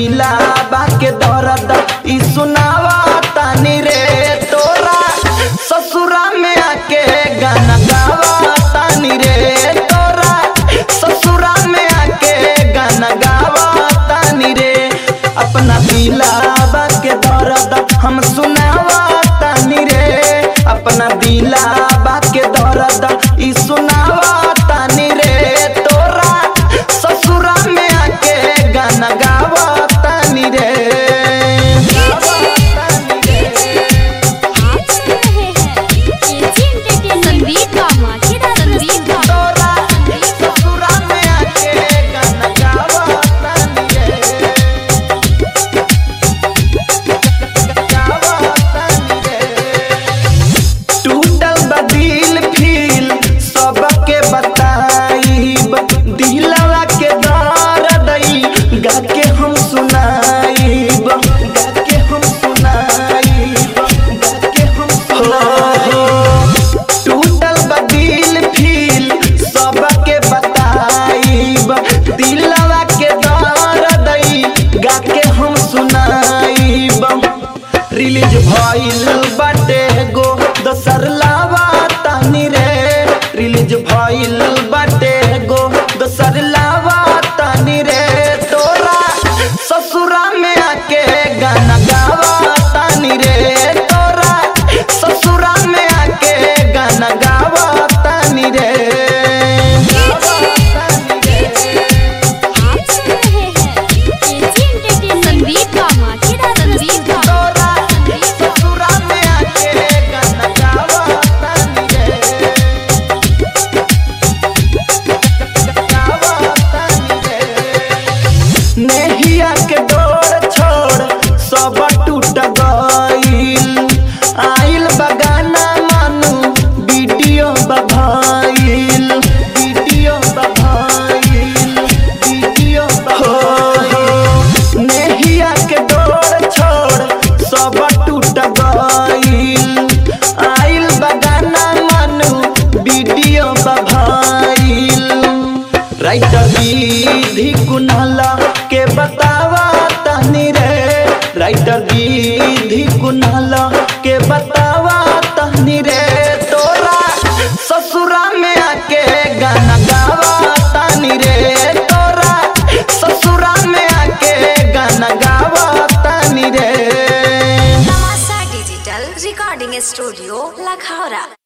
दिला बाके दर्द ई सुनावा तानी रे तोरा ससुरा में आके गाना गावा तानी रे तोरा ससुरा में आके गाना गावा तानी रे अपना दिला बाके दर्द हम सुनावा तानी रे अपना दिला बाके दर्द ई सुनावा तानी रे तोरा ससुरा में आके गाना गावा तानी रे। रिलीज भइल बाटे गो दोसर लावा तानी रे रिलीज भइल बाटे गो दोसर लावा तानी रे तोरा ससुरा में आके गाना गावा तानी रे तोरा ससुरा में आके गाना गावा तानी रे। नेहिया के डोर छोड़ सब टूट गइल आइल बगाना मानू वीडियो बभाइल नेहिया के डोर छोड़ सब टूट गइल आइल बगाना मानू वीडियो बभाइल राइटर विधि कुनाला के बतावा तानी रे राइटर विधि कुनाला के बतावा तानी रे तोरा ससुरा में आके गाना गावा तानी रे तोरा ससुरा में आके गाना गावा तानी रे। तमाशा डिजिटल रिकॉर्डिंग स्टूडियो लखौरा।